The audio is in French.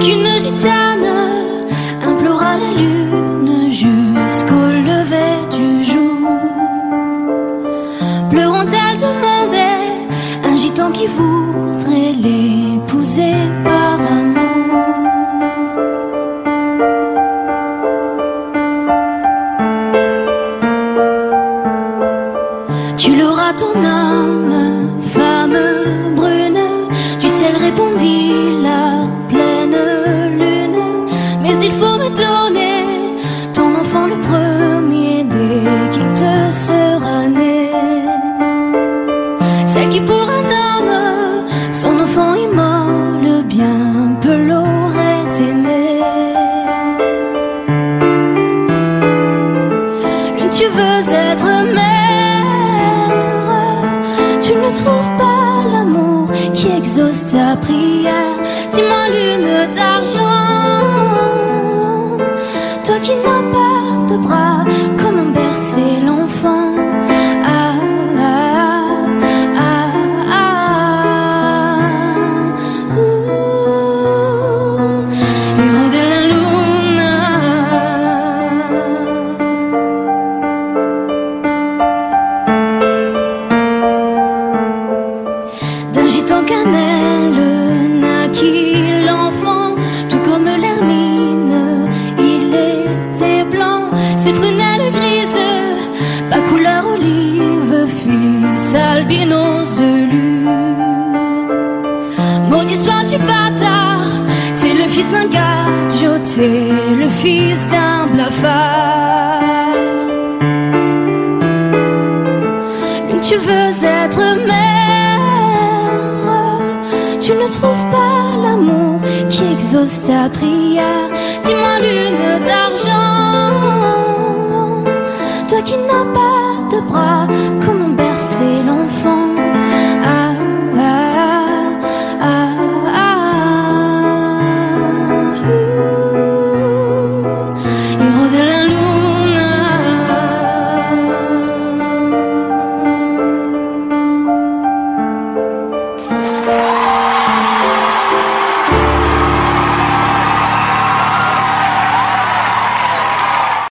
qu'une gitane implora la lune jusqu'au lever du jour. Pleurant, elle demandait un gitan qui voudrait l'épouser par amour. Tu l'auras ton homme, femme brune, du ciel répondit la pleine lune. Mais il faut me donner ton enfant le premier dès qu'il te sera né. Celle qui pour un homme, son enfant immole, bien peu l'aurait aimé. Lune, tu veux être mère, tu ne trouves pas l'amour qui exauce ta prière. Dis-moi, lune d'argent, toi qui n'as pas de bras, comment bercer l'enfant? Ah, ah, ah, ah, Hijo de la luna. D'un gitan cannelle naquit l'enfant, tout comme l'hermine, il était blanc. Ses prunelles grises, pas couleur olive, fils albinos de lune. Maudit sois tu bâtard, t'es le fils d'un gadjo, t'es le fils d'un blafard. Lune, tu veux être mère, tu ne trouves pas l'amour qui exauce ta prière. Dis-moi, lune d'argent, toi qui n'as pas de bras, comment